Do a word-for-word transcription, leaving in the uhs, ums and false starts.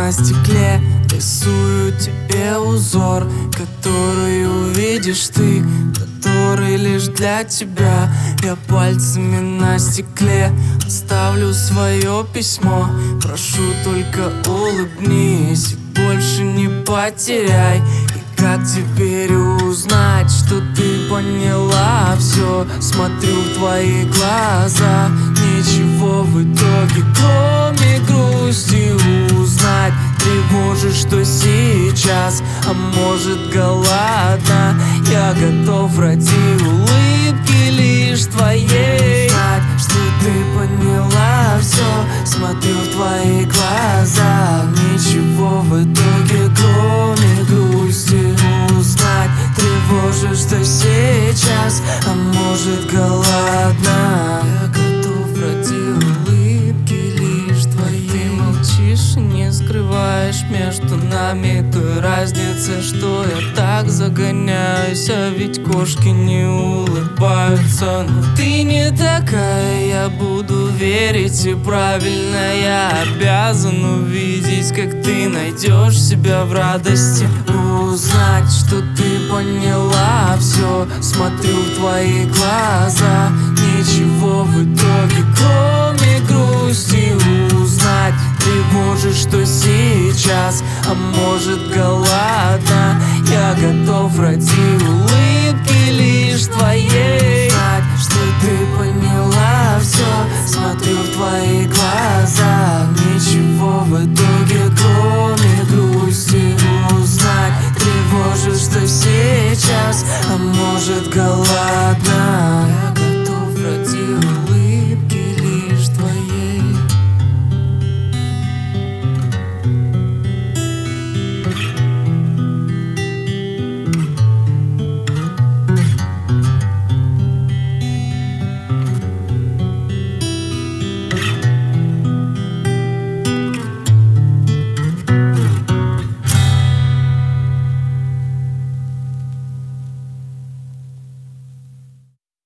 на стекле рисую тебе узор, который увидишь ты, который лишь для тебя. Я пальцами на стекле оставлю свое письмо. Прошу, только улыбнись и больше не потеряй. И как теперь узнать, что ты поняла все? Смотрю в твои глаза, ничего в итоге, кроме грусти узнать. Тревожишь, что сейчас, а может голодна. Я готов ради улыбки лишь твоей знать, что ты поняла все. Смотрю в твои глаза, ничего в итоге, кроме грусти узнать. Тревожишь, что сейчас, а может голодна. Я готов ради улыбки лишь твоей. Ты молчишь и не скрываешь между нами той разницы, что я так загоняюсь, а ведь кошки не улыбаются. Но ты не такая, я буду верить, и правильно я обязан увидеть, как ты найдешь себя в радости. Узнать, что ты поняла все. Смотрю в твои глаза, ничего в итоге,